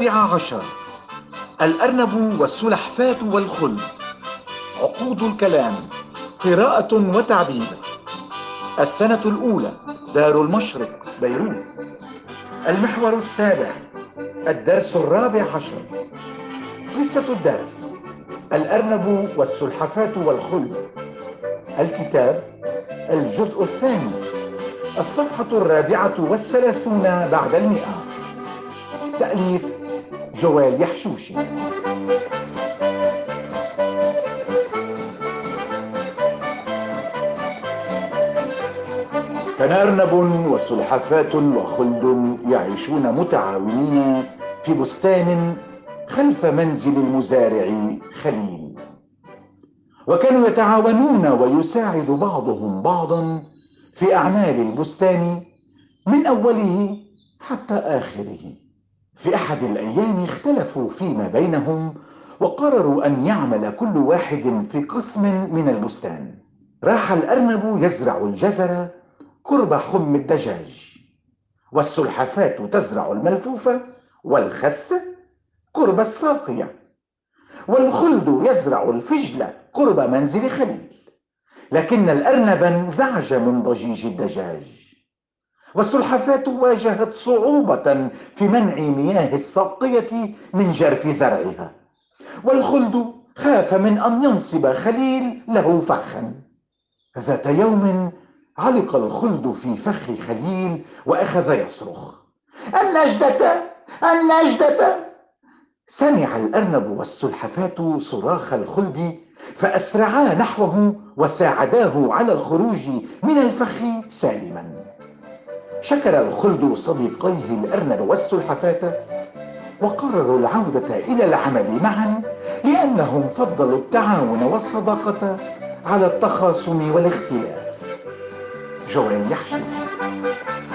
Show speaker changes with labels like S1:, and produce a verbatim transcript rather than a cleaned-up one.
S1: الرابعة عشر: الأرنب والسلحفاة والخلد. عقود الكلام، قراءة وتعبير. السنة الأولى، دار المشرق، بيروت. المحور السابع، الدرس الرابع عشر. قصة الدرس: الأرنب والسلحفاة والخلد. الكتاب: الجزء الثاني، الصفحة الرابعة والثلاثون بعد المئة. تأليف: جوال يحشوشي. كان أرنب وسلحفاة وخلد يعيشون متعاونين في بستان خلف منزل المزارع خليل، وكانوا يتعاونون ويساعد بعضهم بعضا في أعمال البستان من أوله حتى آخره. في أحد الأيام اختلفوا فيما بينهم وقرروا أن يعمل كل واحد في قسم من البستان. راح الأرنب يزرع الجزر قرب خم الدجاج، والسلحفاة تزرع الملفوفة والخس قرب الساقية، والخلد يزرع الفجل قرب منزل خليل. لكن الأرنب انزعج من ضجيج الدجاج، والسلحفاة واجهت صعوبة في منع مياه الساقية من جرف زرعها، والخلد خاف من أن ينصب خليل له فخا. ذات يوم علق الخلد في فخ خليل وأخذ يصرخ: النجدة النجدة! سمع الأرنب والسلحفاة صراخ الخلد فأسرعا نحوه وساعداه على الخروج من الفخ سالما. شكر الخلد صديقيه الأرنب والسلحفاة وقرروا العودة إلى العمل معا، لأنهم فضلوا التعاون والصداقة على التخاصم والاختلاف. جوال يحشو.